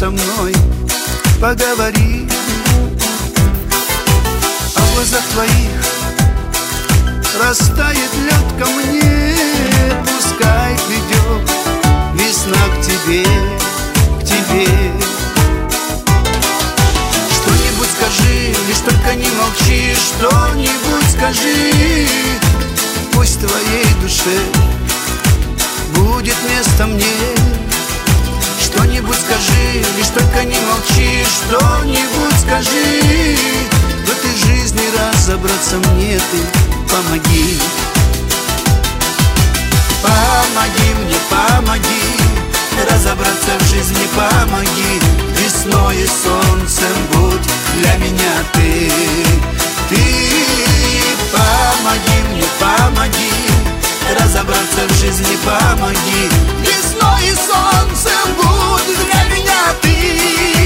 со мной, поговори. А в глазах твоих растает лед ко мне. Пускай придет весна к тебе, к тебе. Что-нибудь скажи, лишь только не молчи. Что-нибудь скажи, пусть в твоей душе будет место мне. Что-нибудь скажи, лишь только не молчи. Что-нибудь скажи, в этой жизни разобраться мне ты помоги. Помоги мне, помоги разобраться в жизни, помоги. Весной и солнцем будь для меня ты. Ты помоги мне, помоги разобраться в жизни, помоги. Весной и солнцем будь для меня ты.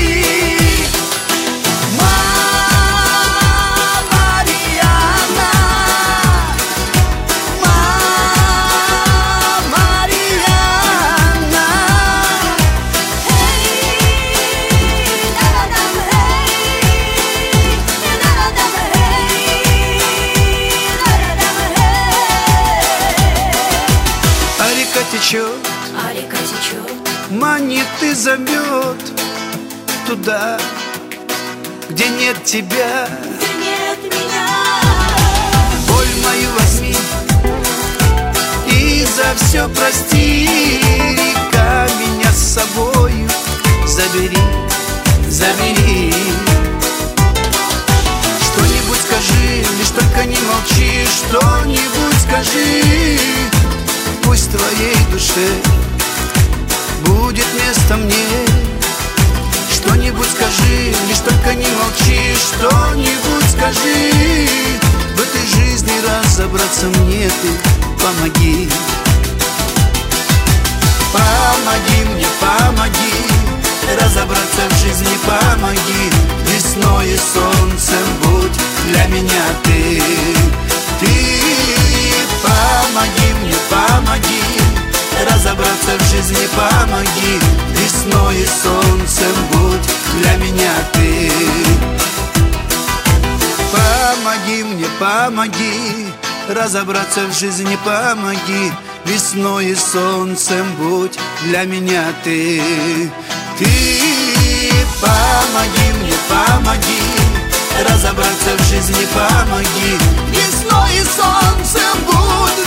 А река течет, манит и зовет туда, где нет тебя, где нет меня. Боль мою возьми и за все прости. Река, меня с собою забери, забери. Что-нибудь скажи, лишь только не молчи. Что-нибудь скажи, пусть в твоей душе будет место мне. Что-нибудь скажи, лишь только не молчи. Что-нибудь скажи, в этой жизни разобраться мне ты помоги. Помоги мне, помоги разобраться в жизни, помоги. Весной и солнцем будь для меня ты. Ты помоги мне, помоги разобраться в жизни, помоги. Весной и солнцем будь для меня ты. Помоги мне, помоги разобраться в жизни, помоги. Весной и солнцем будь для меня ты. Ты помоги мне, помоги разобраться в жизни, помоги. Весной и солнцем будь